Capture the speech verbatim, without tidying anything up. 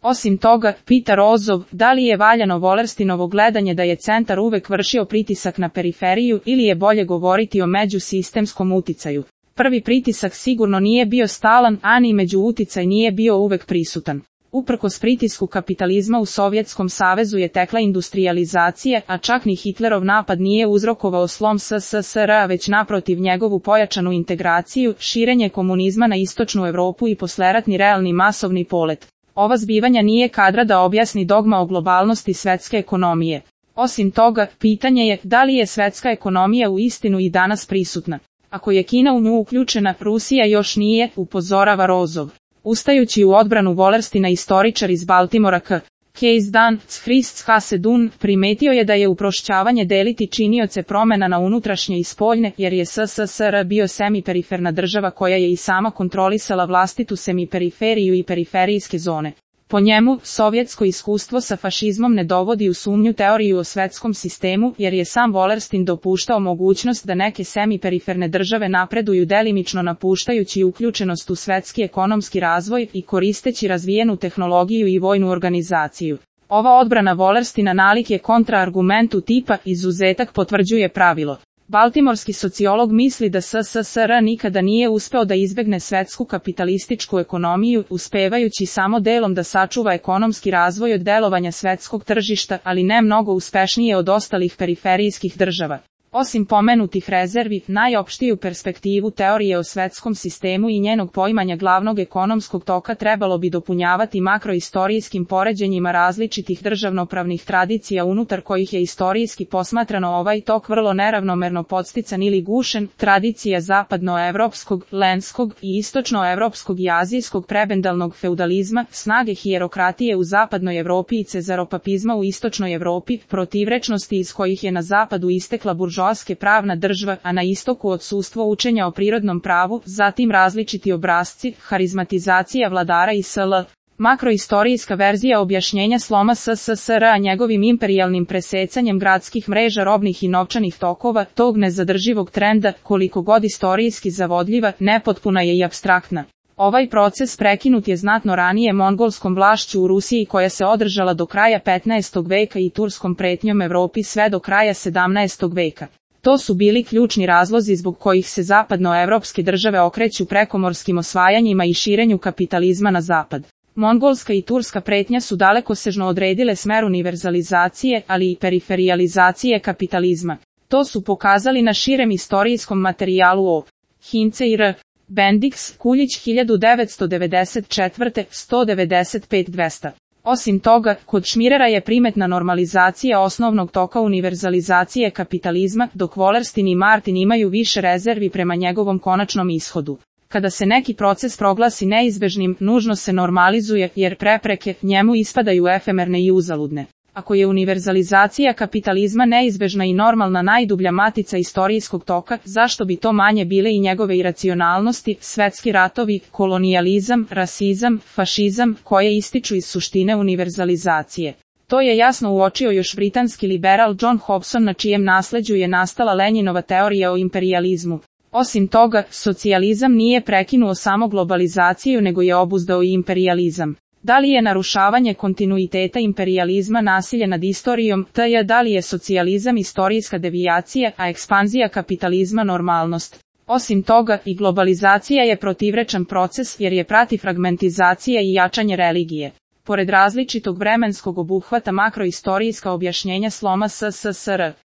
Osim toga, pita Rozov, da li je valjano Wallersteinovo gledanje da je centar uvek vršio pritisak na periferiju ili je bolje govoriti o međusistemskom uticaju. Prvi pritisak sigurno nije bio stalan, a ni međuuticaj nije bio uvek prisutan. Uprkos pritisku kapitalizma u Sovjetskom savezu je tekla industrijalizacija, a čak ni Hitlerov napad nije uzrokovao slom S S S R, već naprotiv njegovu pojačanu integraciju, širenje komunizma na istočnu Evropu i posleratni realni masovni polet. Ova zbivanja nije kadra da objasni dogma o globalnosti svetske ekonomije. Osim toga, pitanje je da li je svetska ekonomija u istinu i danas prisutna. Ako je Kina u nju uključena, Rusija još nije, upozorava Rozov. Ustajući u odbranu Wallersteina, istoričar iz Baltimora K. Case Dan, Christ Hasedun, primetio je da je uprošćavanje deliti činioce promena na unutrašnje i spoljne, jer je S S S R bio semiperiferna država koja je i sama kontrolisala vlastitu semiperiferiju i periferijske zone. Po njemu, sovjetsko iskustvo sa fašizmom ne dovodi u sumnju teoriju o svetskom sistemu, jer je sam Wallerstein dopuštao mogućnost da neke semiperiferne države napreduju delimično napuštajući uključenost u svetski ekonomski razvoj i koristeći razvijenu tehnologiju i vojnu organizaciju. Ova odbrana Wallersteina nalik je kontraargumentu tipa izuzetak potvrđuje pravilo. Baltimorski sociolog misli da S S S R nikada nije uspeo da izbegne svetsku kapitalističku ekonomiju, uspevajući samo delom da sačuva ekonomski razvoj od delovanja svetskog tržišta, ali ne mnogo uspešnije od ostalih periferijskih država. Osim pomenutih rezervi, najopštiju perspektivu teorije o svetskom sistemu i njenog poimanja glavnog ekonomskog toka trebalo bi dopunjavati makroistorijskim poređenjima različitih državnopravnih tradicija unutar kojih je istorijski posmatrano ovaj tok vrlo neravnomerno podstican ili gušen, tradicija zapadnoevropskog, lenskog i istočnoevropskog i azijskog prebendalnog feudalizma, snage hijerokratije u zapadnoj Evropi i cezaropapizma u istočnoj Evropi, protivrečnosti iz kojih je na zapadu istekla buržoazija pravna država, a na istoku odsustvo učenja o prirodnom pravu, zatim različiti obrasci, harizmatizacija vladara i sl. Makroistorijska verzija objašnjenja sloma S S S R a njegovim imperijalnim presecanjem gradskih mreža robnih i novčanih tokova, tog nezadrživog trenda, koliko god istorijski zavodljiva, nepotpuna je i apstraktna. Ovaj proces prekinut je znatno ranije mongolskom vlašću u Rusiji koja se održala do kraja petnaestog veka i turskom pretnjom Evropi sve do kraja sedamnaestog veka. To su bili ključni razlozi zbog kojih se zapadnoevropske države okreću prekomorskim osvajanjima i širenju kapitalizma na zapad. Mongolska i turska pretnja su dalekosežno odredile smer univerzalizacije, ali i periferijalizacije kapitalizma. To su pokazali na širem istorijskom materijalu o Hince i R. Bendix, Kuljić hiljadu devetsto devedeset četvrte. sto devedeset pet dvesta. Osim toga, kod Schmirera je primetna normalizacija osnovnog toka univerzalizacije kapitalizma, dok Wallerstein i Martin imaju više rezervi prema njegovom konačnom ishodu. Kada se neki proces proglasi neizbežnim, nužno se normalizuje, jer prepreke njemu ispadaju efemerne i uzaludne. Ako je univerzalizacija kapitalizma neizbežna i normalna najdublja matica istorijskog toka, zašto bi to manje bile i njegove iracionalnosti, svetski ratovi, kolonijalizam, rasizam, fašizam, koje ističu iz suštine univerzalizacije. To je jasno uočio još britanski liberal John Hobson, na čijem nasleđu je nastala Lenjinova teorija o imperijalizmu. Osim toga, socijalizam nije prekinuo samo globalizaciju nego je obuzdao i imperijalizam. Da li je narušavanje kontinuiteta imperijalizma nasilje nad istorijom, tj. da li je socijalizam istorijska devijacija, a ekspanzija kapitalizma normalnost? Osim toga, i globalizacija je protivrečan proces jer je prati fragmentizacija i jačanje religije. Pored različitog vremenskog obuhvata makroistorijska objašnjenja sloma S S S R